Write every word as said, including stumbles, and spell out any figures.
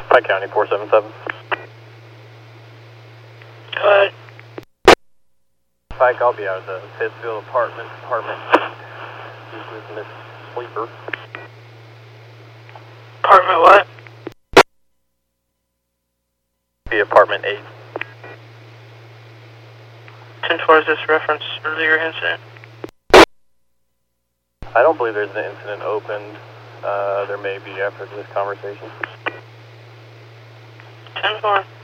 Pike County four seven seven. Go ahead. Pike, I'll be out of the Pittsfield apartment. Apartment. This is Miss Sleeper. Apartment what? Be apartment eight. ten four, is this reference earlier incident? I don't believe there's an incident opened. Uh, there may be after this conversation. ten four.